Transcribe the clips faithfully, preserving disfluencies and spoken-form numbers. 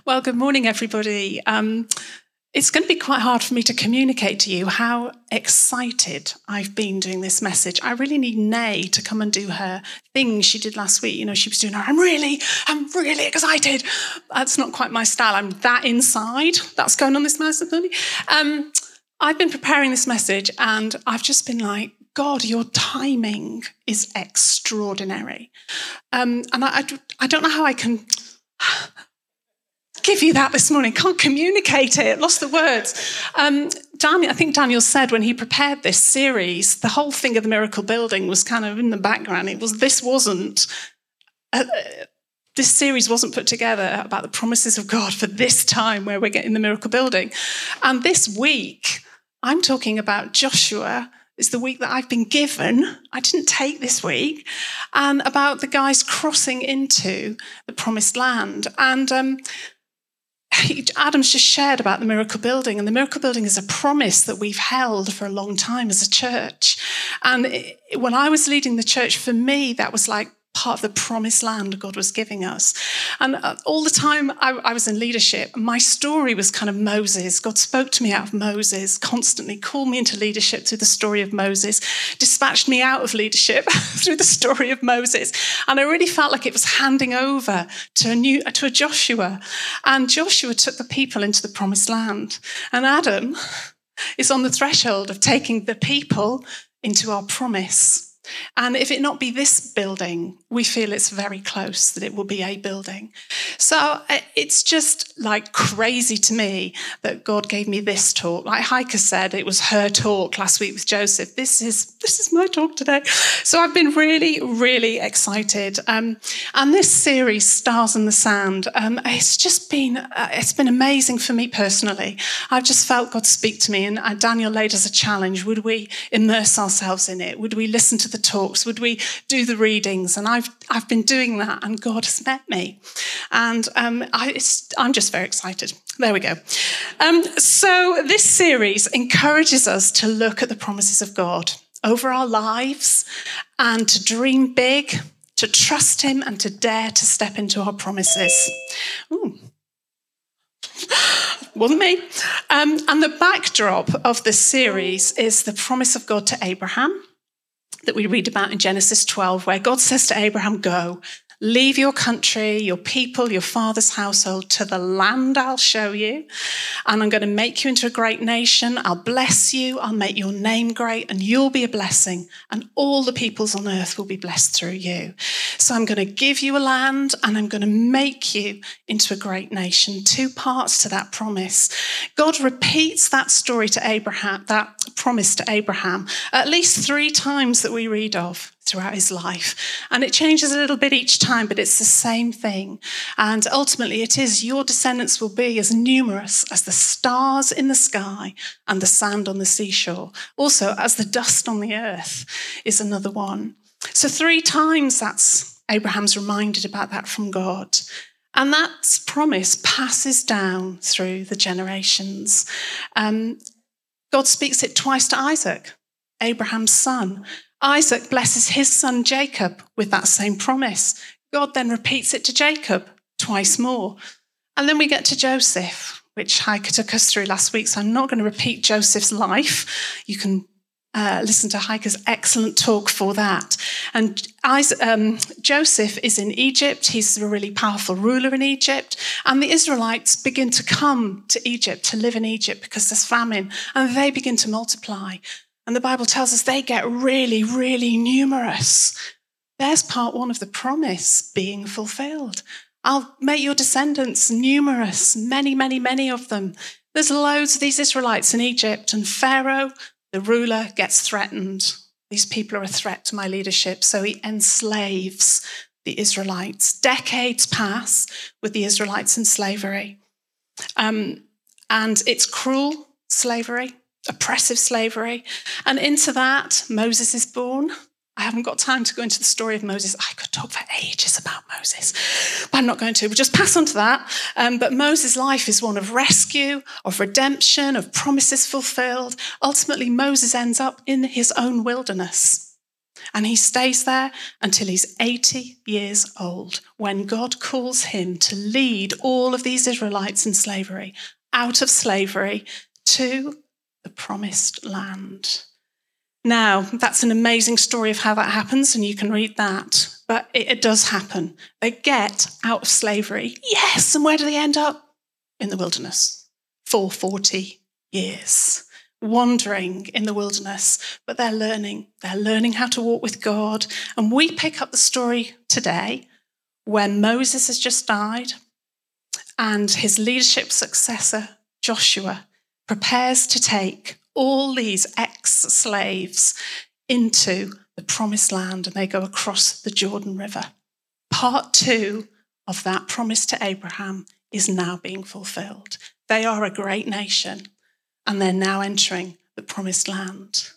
Well, good morning, everybody. Um, it's going to be quite hard for me to communicate to you how excited I've been doing this message. I really need Nay to come and do her thing she did last week. You know, she was doing her, I'm really, I'm really excited. That's not quite my style. I'm that inside. That's going on this message. Um, I've been preparing this message and I've just been like, God, your timing is extraordinary. Um, and I, I, I don't know how I can give you that this morning. Can't communicate it. Lost the words. Um, Daniel, I think Daniel said when he prepared this series, the whole thing of the miracle building was kind of in the background. It was this wasn't uh, this series wasn't put together about the promises of God for this time where we're getting the miracle building. And this week, I'm talking about Joshua. It's the week that I've been given. I didn't take this week, and about the guys crossing into the promised land. And um, Adam's just shared about the miracle building, and the miracle building is a promise that we've held for a long time as a church. And it, when I was leading the church, for me, that was like part of the promised land God was giving us. And all the time I, I was in leadership, my story was kind of Moses. God spoke to me out of Moses constantly, called me into leadership through the story of Moses, dispatched me out of leadership through the story of Moses. And I really felt like it was handing over to a new, to a Joshua. And Joshua took the people into the promised land. And Adam is on the threshold of taking the people into our promise. And if it not be this building, we feel it's very close that it will be a building. So it's just like crazy to me that God gave me this talk. Like Heike said, it was her talk last week with Joseph. This is this is my talk today. So I've been really, really excited. Um, and this series, Stars in the Sand, um, it's just been uh, it's been amazing for me personally. I've just felt God speak to me, and uh, Daniel laid us a challenge. Would we immerse ourselves in it? Would we listen to the talks? Would we do the readings? And I've I've been doing that, and God has met me, and um, I, it's, I'm just very excited. There we go. Um, so this series encourages us to look at the promises of God over our lives, and to dream big, to trust Him, and to dare to step into our promises. Ooh. Wasn't me. Um, and the backdrop of this series is the promise of God to Abraham that we read about in Genesis twelve, where God says to Abraham, go, leave your country, your people, your father's household to the land I'll show you. And I'm going to make you into a great nation. I'll bless you. I'll make your name great, and you'll be a blessing. And all the peoples on earth will be blessed through you. So I'm going to give you a land, and I'm going to make you into a great nation. Two parts to that promise. God repeats that story to Abraham, that promise to Abraham, at least three times that we read of throughout his life. And it changes a little bit each time, but it's the same thing. And ultimately it is, your descendants will be as numerous as the stars in the sky and the sand on the seashore. Also, as the dust on the earth is another one. So three times that's Abraham's reminded about that from God. And that promise passes down through the generations. Um, God speaks it twice to Isaac, Abraham's son. Isaac blesses his son Jacob with that same promise. God then repeats it to Jacob twice more. And then we get to Joseph, which Heike took us through last week, so I'm not going to repeat Joseph's life. You can uh, listen to Heike's excellent talk for that. And Isaac, um, Joseph is in Egypt. He's a really powerful ruler in Egypt. And the Israelites begin to come to Egypt, to live in Egypt, because there's famine, and they begin to multiply. And the Bible tells us they get really, really numerous. There's part one of the promise being fulfilled. I'll make your descendants numerous, many, many, many of them. There's loads of these Israelites in Egypt, and Pharaoh, the ruler, gets threatened. These people are a threat to my leadership, so he enslaves the Israelites. Decades pass with the Israelites in slavery. Um, and it's cruel slavery. Oppressive slavery. And into that, Moses is born. I haven't got time to go into the story of Moses. I could talk for ages about Moses, but I'm not going to. We'll just pass on to that. Um, but Moses' life is one of rescue, of redemption, of promises fulfilled. Ultimately, Moses ends up in his own wilderness. And he stays there until he's eighty years old, when God calls him to lead all of these Israelites in slavery out of slavery to the promised land. Now, that's an amazing story of how that happens, and you can read that. But it, it does happen. They get out of slavery. Yes, and where do they end up? In the wilderness for forty years. Wandering in the wilderness, but they're learning. They're learning how to walk with God. And we pick up the story today when Moses has just died and his leadership successor, Joshua, prepares to take all these ex-slaves into the promised land, and they go across the Jordan River. Part two of that promise to Abraham is now being fulfilled. They are a great nation, and they're now entering the promised land.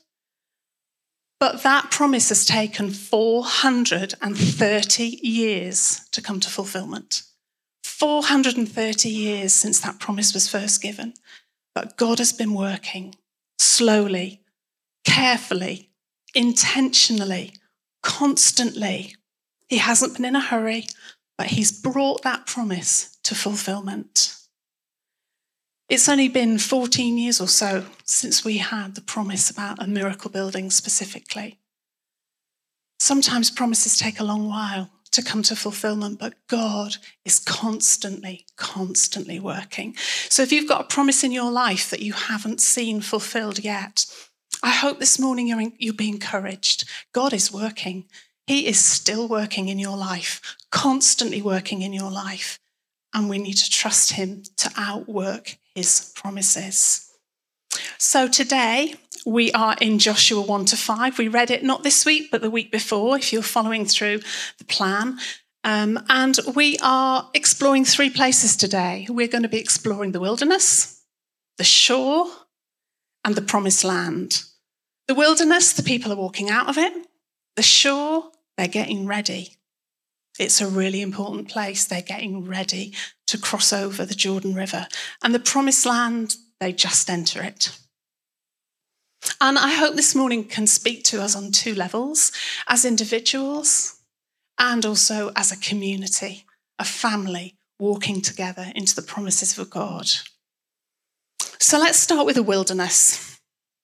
But that promise has taken four hundred thirty years to come to fulfillment. four hundred thirty years since that promise was first given. But God has been working slowly, carefully, intentionally, constantly. He hasn't been in a hurry, but he's brought that promise to fulfillment. It's only been fourteen years or so since we had the promise about a miracle building specifically. Sometimes promises take a long while to come to fulfillment, but God is constantly, constantly working. So if you've got a promise in your life that you haven't seen fulfilled yet, I hope this morning you're, in, you'll be encouraged. God is working. He is still working in your life, constantly working in your life. And we need to trust him to outwork his promises. So today we are in Joshua one to five. We read it not this week, but the week before, if you're following through the plan. Um, and we are exploring three places today. We're going to be exploring the wilderness, the shore, and the promised land. The wilderness, the people are walking out of it. The shore, they're getting ready. It's a really important place. They're getting ready to cross over the Jordan River. And the promised land, they just enter it. And I hope this morning can speak to us on two levels, as individuals and also as a community, a family walking together into the promises of God. So let's start with the wilderness.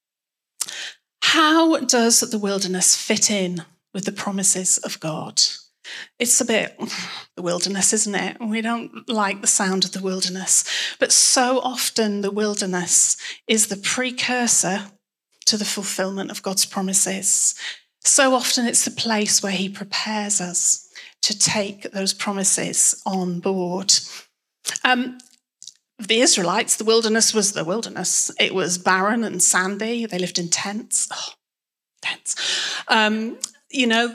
How does the wilderness fit in with the promises of God? It's a bit the wilderness, isn't it? We don't like the sound of the wilderness. But so often the wilderness is the precursor to the fulfillment of God's promises. So often it's the place where he prepares us to take those promises on board. Um, the Israelites, the wilderness was the wilderness. It was barren and sandy. They lived in tents. Oh, tents. Um, you know,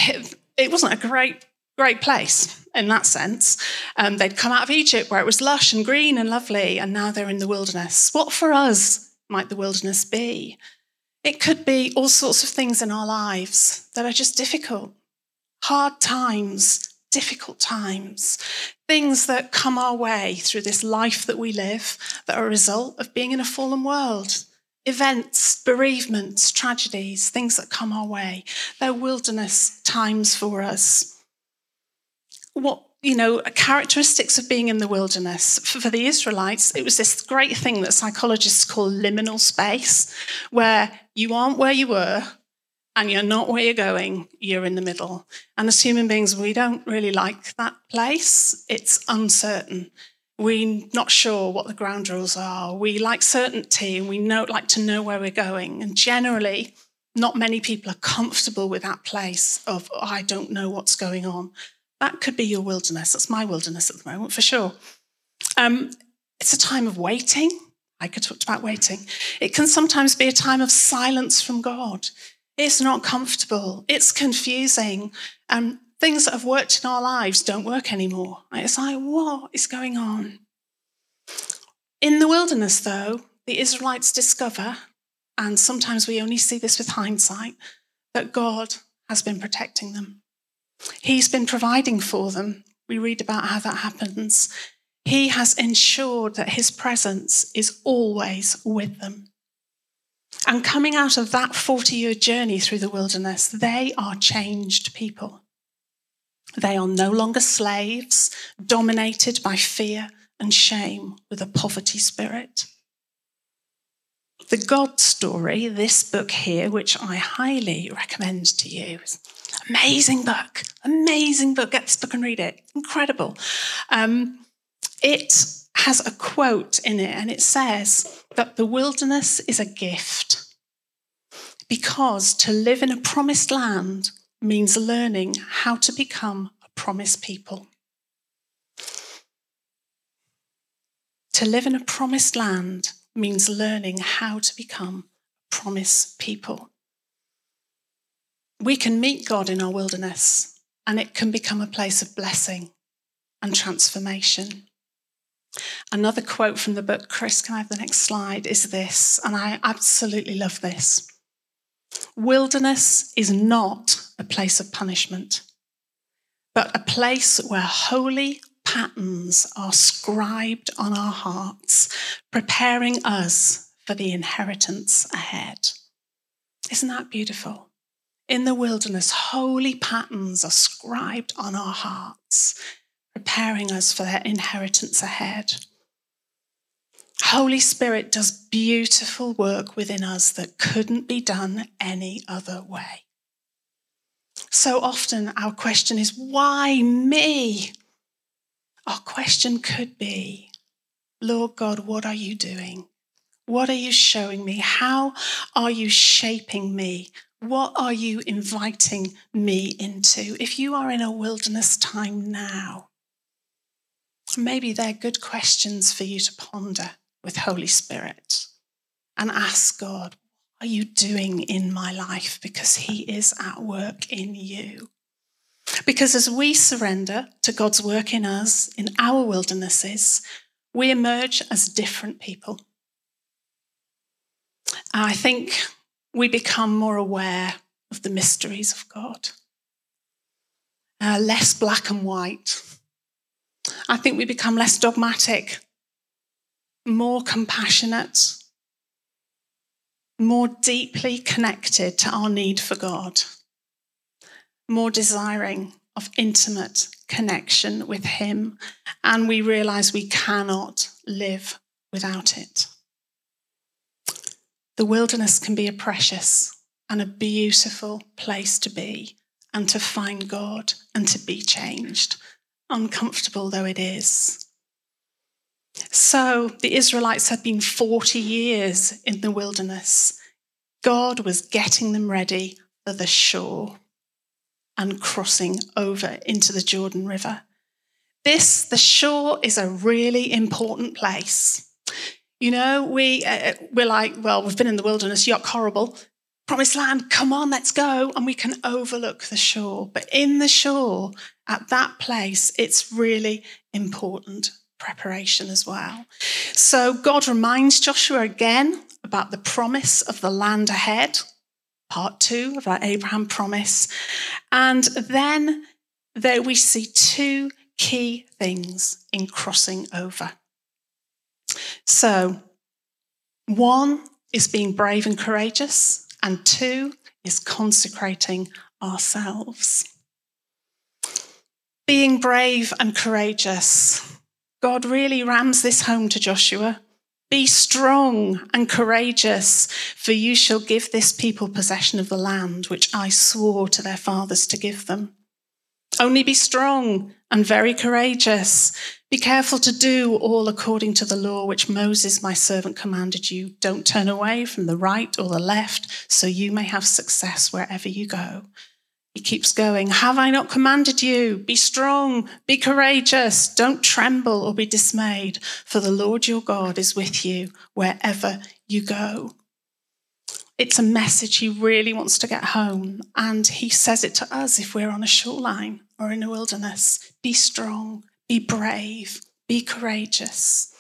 it wasn't a great, great place in that sense. Um, they'd come out of Egypt where it was lush and green and lovely, and now they're in the wilderness. What for us might the wilderness be? It could be all sorts of things in our lives that are just difficult. Hard times, difficult times. Things that come our way through this life that we live that are a result of being in a fallen world. Events, bereavements, tragedies, things that come our way. They're wilderness times for us. What, you know, characteristics of being in the wilderness. For the Israelites, it was this great thing that psychologists call liminal space, where you aren't where you were and you're not where you're going, you're in the middle. And as human beings, we don't really like that place. It's uncertain. We're not sure what the ground rules are. We like certainty and we know, like to know where we're going. And generally, not many people are comfortable with that place of, oh, I don't know what's going on. That could be your wilderness. That's my wilderness at the moment, for sure. Um, it's a time of waiting. I could talk about waiting. It can sometimes be a time of silence from God. It's not comfortable. It's confusing. Um, things that have worked in our lives don't work anymore. It's like, what is going on? In the wilderness, though, the Israelites discover, and sometimes we only see this with hindsight, that God has been protecting them. He's been providing for them. We read about how that happens. He has ensured that his presence is always with them. And coming out of that forty-year journey through the wilderness, they are changed people. They are no longer slaves, dominated by fear and shame with a poverty spirit. The God Story, this book here, which I highly recommend to you, is an amazing book, amazing book. Get this book and read it. Incredible. Um, it has a quote in it, and it says that the wilderness is a gift because to live in a promised land means learning how to become a promised people. To live in a promised land means learning how to become a promised people. We can meet God in our wilderness, and it can become a place of blessing and transformation. Another quote from the book, Chris, can I have the next slide, is this, and I absolutely love this. Wilderness is not a place of punishment, but a place where holy patterns are scribed on our hearts, preparing us for the inheritance ahead. Isn't that beautiful? In the wilderness, holy patterns are scribed on our hearts, preparing us for that inheritance ahead. Holy Spirit does beautiful work within us that couldn't be done any other way. So often our question is, why me? Our question could be, Lord God, what are you doing? What are you showing me? How are you shaping me? What are you inviting me into? If you are in a wilderness time now, maybe they're good questions for you to ponder with Holy Spirit and ask God, what are you doing in my life? Because he is at work in you. Because as we surrender to God's work in us, in our wildernesses, we emerge as different people. I think we become more aware of the mysteries of God, uh, less black and white. I think we become less dogmatic, more compassionate, more deeply connected to our need for God, more desiring of intimate connection with him, and we realise we cannot live without it. The wilderness can be a precious and a beautiful place to be and to find God and to be changed, uncomfortable though it is. So the Israelites had been forty years in the wilderness. God was getting them ready for the shore and crossing over into the Jordan River. This, the shore, is a really important place. You know, we, uh, we're like, well, we've been in the wilderness, yuck, horrible. Promised land, come on, let's go. And we can overlook the shore. But in the shore, at that place, it's really important preparation as well. So God reminds Joshua again about the promise of the land ahead, part two of our Abraham promise. And then there we see two key things in crossing over. So one is being brave and courageous, and two is consecrating ourselves. Being brave and courageous. God really rams this home to Joshua. Be strong and courageous, for you shall give this people possession of the land which I swore to their fathers to give them. Only be strong and very courageous. Be careful to do all according to the law which Moses, my servant, commanded you. Don't turn away from the right or the left, so you may have success wherever you go. He keeps going. Have I not commanded you? Be strong, be courageous. Don't tremble or be dismayed, for the Lord your God is with you wherever you go. It's a message he really wants to get home, and he says it to us if we're on a shoreline or in a wilderness. Be strong, be brave, be courageous.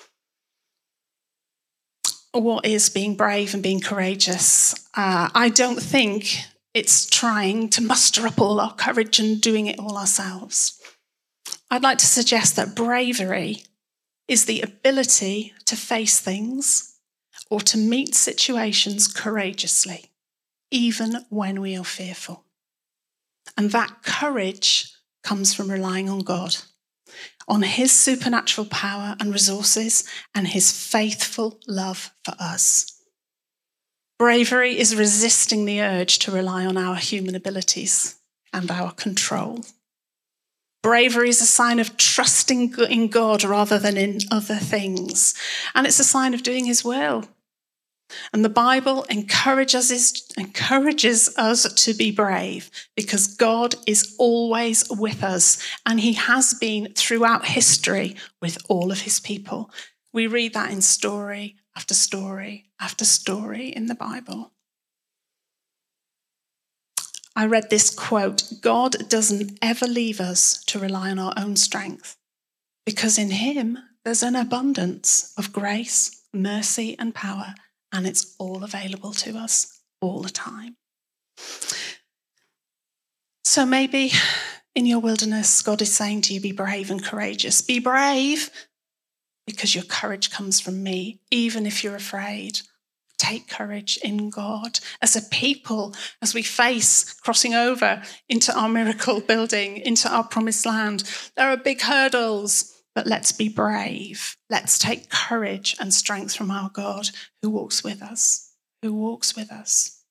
What is being brave and being courageous? Uh, I don't think it's trying to muster up all our courage and doing it all ourselves. I'd like to suggest that bravery is the ability to face things or to meet situations courageously, even when we are fearful. And that courage comes from relying on God, on his supernatural power and resources, and his faithful love for us. Bravery is resisting the urge to rely on our human abilities and our control. Bravery is a sign of trusting in God rather than in other things. And it's a sign of doing his will. And the Bible encourages us, encourages us to be brave because God is always with us. And he has been throughout history with all of his people. We read that in story after story after story in the Bible. I read this quote, God doesn't ever leave us to rely on our own strength because in him there's an abundance of grace, mercy and power, and it's all available to us all the time. So maybe in your wilderness, God is saying to you, be brave and courageous. Be brave because your courage comes from me, even if you're afraid. Take courage in God. As a people, as we face crossing over into our miracle building, into our promised land, there are big hurdles, but let's be brave. Let's take courage and strength from our God who walks with us, who walks with us.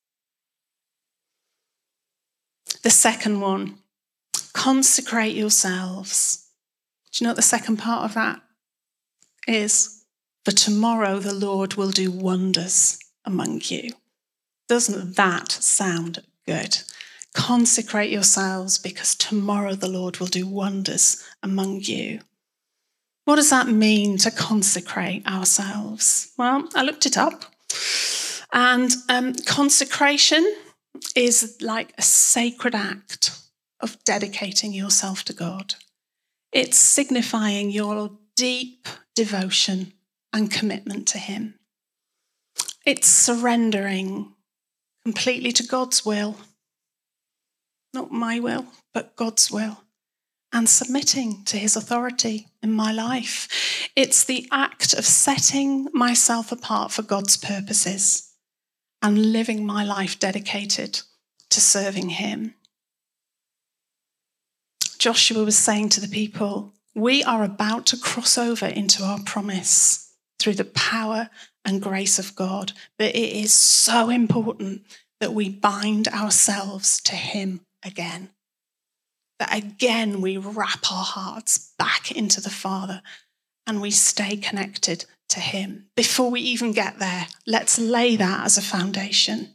The second one, consecrate yourselves. Do you know what the second part of that is? For tomorrow the Lord will do wonders among you. Doesn't that sound good? Consecrate yourselves because tomorrow the Lord will do wonders among you. What does that mean to consecrate ourselves? Well, I looked it up. And um, consecration is like a sacred act of dedicating yourself to God. It's signifying your deep devotion and commitment to him. It's surrendering completely to God's will. Not my will, but God's will. And submitting to his authority in my life. It's the act of setting myself apart for God's purposes and living my life dedicated to serving him. Joshua was saying to the people, we are about to cross over into our promise through the power and grace of God. But it is so important that we bind ourselves to him again. That again we wrap our hearts back into the Father and we stay connected to him. Before we even get there, let's lay that as a foundation.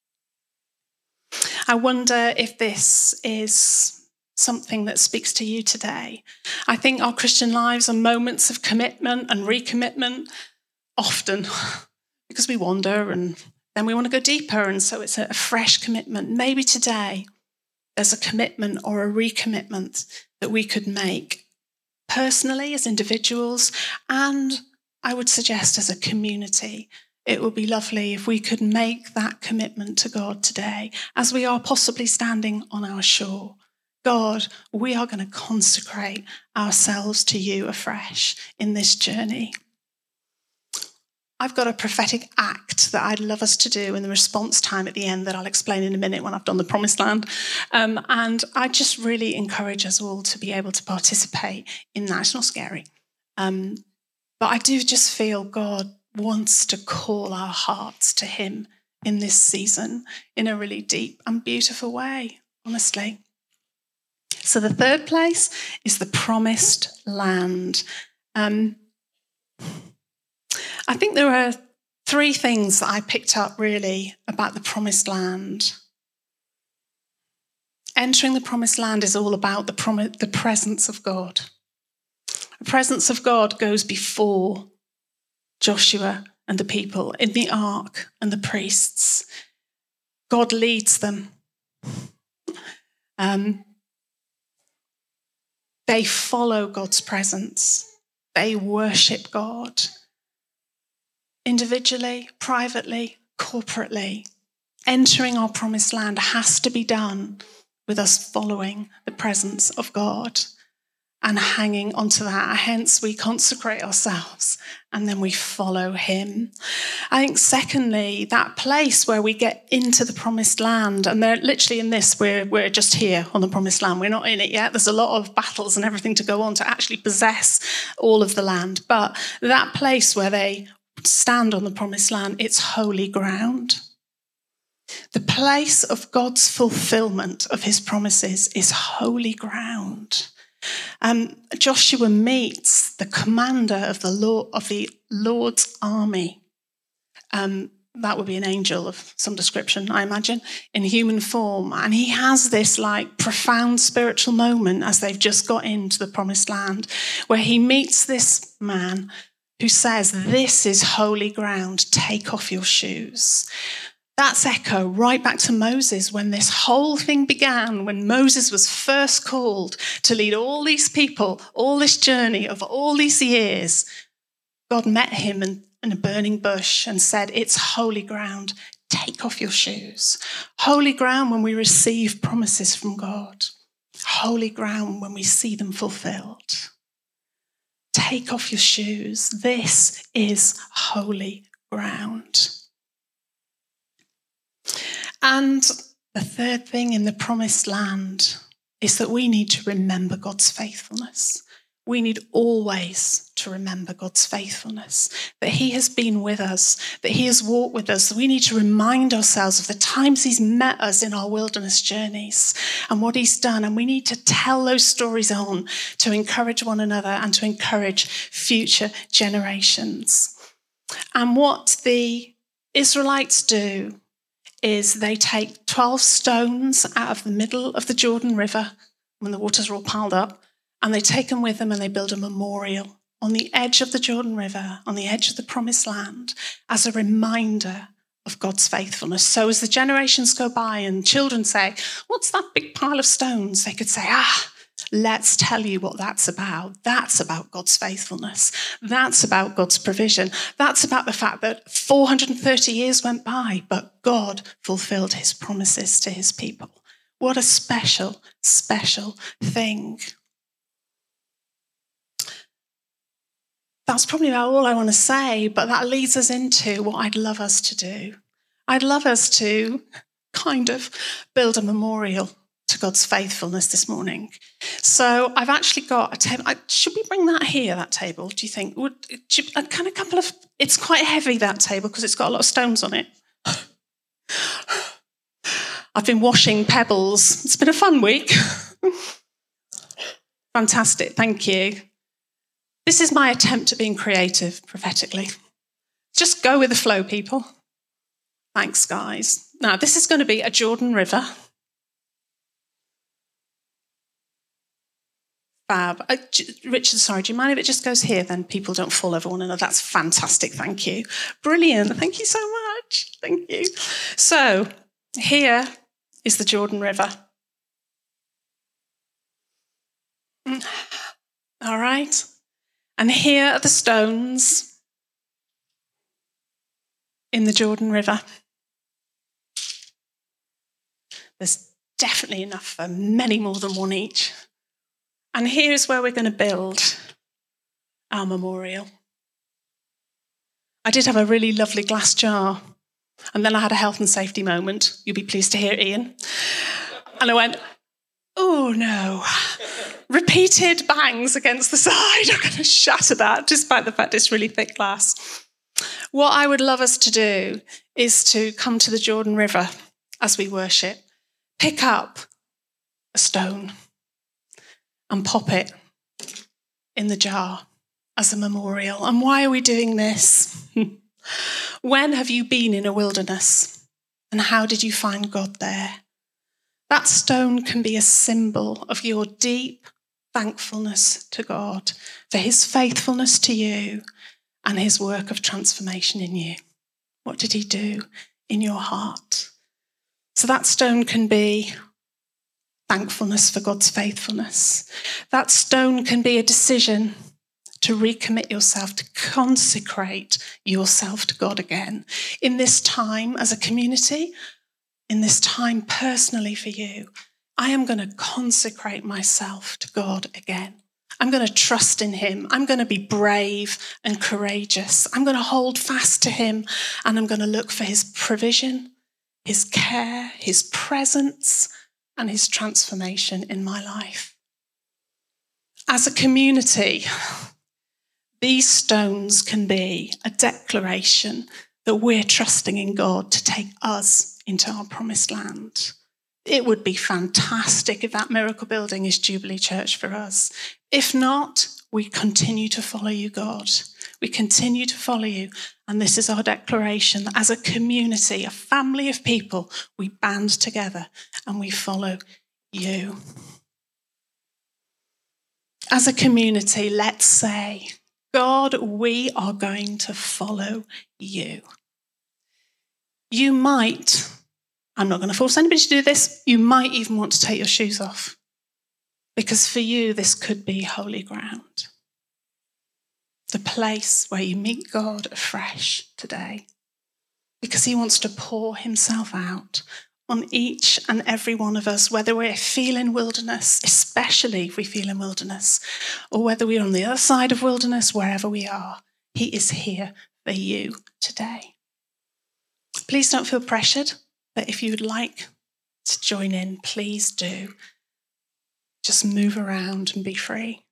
I wonder if this is something that speaks to you today. I think our Christian lives are moments of commitment and recommitment often because we wander and then we want to go deeper. And so it's a fresh commitment. Maybe today there's a commitment or a recommitment that we could make personally as individuals. And I would suggest as a community, it would be lovely if we could make that commitment to God today as we are possibly standing on our shore. God, we are going to consecrate ourselves to you afresh in this journey. I've got a prophetic act that I'd love us to do in the response time at the end that I'll explain in a minute when I've done the promised land. Um, and I just really encourage us all to be able to participate in that. It's not scary. Um, but I do just feel God wants to call our hearts to him in this season in a really deep and beautiful way, honestly. So the third place is the promised land. Um, I think there are three things that I picked up really about the promised land. Entering the promised land is all about the, prom- the presence of God. The presence of God goes before Joshua and the people in the ark and the priests. God leads them. Um, They follow God's presence. They worship God. Individually, privately, corporately. Entering our promised land has to be done with us following the presence of God. and hanging onto that. Hence, we consecrate ourselves and then we follow him. I think, secondly, that place where we get into the promised land, and they're literally in this, we're, we're just here on the promised land. We're not in it yet. There's a lot of battles and everything to go on to actually possess all of the land. But that place where they stand on the promised land, it's holy ground. The place of God's fulfillment of his promises is holy ground. Um, Joshua meets the commander of the Lord, of the Lord's army. Um, that would be an angel of some description, I imagine, in human form. And he has this like profound spiritual moment as they've just got into the promised land, where he meets this man who says, "This is holy ground, take off your shoes." That's echo right back to Moses when this whole thing began, when Moses was first called to lead all these people, all this journey of all these years. God met him in, in a burning bush and said, "It's holy ground, take off your shoes." Holy ground when we receive promises from God. Holy ground when we see them fulfilled. Take off your shoes. This is holy ground. And the third thing in the promised land is that we need to remember God's faithfulness. We need always to remember God's faithfulness, that he has been with us, that he has walked with us. We need to remind ourselves of the times he's met us in our wilderness journeys and what he's done. And we need to tell those stories on to encourage one another and to encourage future generations. And what the Israelites do is they take twelve stones out of the middle of the Jordan River when the waters are all piled up, and they take them with them and they build a memorial on the edge of the Jordan River, on the edge of the promised land, as a reminder of God's faithfulness. So as the generations go by and children say, "What's that big pile of stones?" they could say, ah, let's tell you what that's about. That's about God's faithfulness. That's about God's provision. That's about the fact that four hundred thirty years went by, but God fulfilled his promises to his people. What a special, special thing. That's probably about all I want to say, but that leads us into what I'd love us to do. I'd love us to kind of build a memorial to God's faithfulness this morning. So I've actually got a table. Should we bring that here, that table, do you think? Would should, a kind of couple of, it's quite heavy, that table, because it's got a lot of stones on it. I've been washing pebbles. It's been a fun week. Fantastic, thank you. This is my attempt at being creative prophetically. Just go with the flow, people. Thanks, guys. Now, this is going to be a Jordan River. Fab. Uh, Richard, sorry, do you mind if it just goes here? Then people don't fall over one another. That's fantastic. Thank you. Brilliant. Thank you so much. Thank you. So here is the Jordan River. All right. And here are the stones in the Jordan River. There's definitely enough for many more than one each. And here's where we're going to build our memorial. I did have a really lovely glass jar, and then I had a health and safety moment. You'll be pleased to hear, Ian. And I went, oh no. Repeated bangs against the side are going to shatter that, despite the fact it's really thick glass. What I would love us to do is to come to the Jordan River as we worship, pick up a stone and pop it in the jar as a memorial. And why are we doing this? When have you been in a wilderness? And how did you find God there? That stone can be a symbol of your deep thankfulness to God for his faithfulness to you and his work of transformation in you. What did he do in your heart? So that stone can be thankfulness for God's faithfulness. That stone can be a decision to recommit yourself, to consecrate yourself to God again. In this time as a community, in this time personally for you, I am going to consecrate myself to God again. I'm going to trust in him. I'm going to be brave and courageous. I'm going to hold fast to him, and I'm going to look for his provision, his care, his presence, and his transformation in my life. As a community, these stones can be a declaration that we're trusting in God to take us into our promised land. It would be fantastic if that miracle building is Jubilee Church for us. If not, we continue to follow you, God. We continue to follow you. And this is our declaration that as a community, a family of people, we band together and we follow you. As a community, let's say, God, we are going to follow you. You might, I'm not going to force anybody to do this, you might even want to take your shoes off. Because for you, this could be holy ground. The place where you meet God afresh today. Because he wants to pour himself out on each and every one of us, whether we're feeling wilderness, especially if we feel in wilderness, or whether we're on the other side of wilderness, wherever we are, he is here for you today. Please don't feel pressured, but if you would like to join in, please do. Just move around and be free.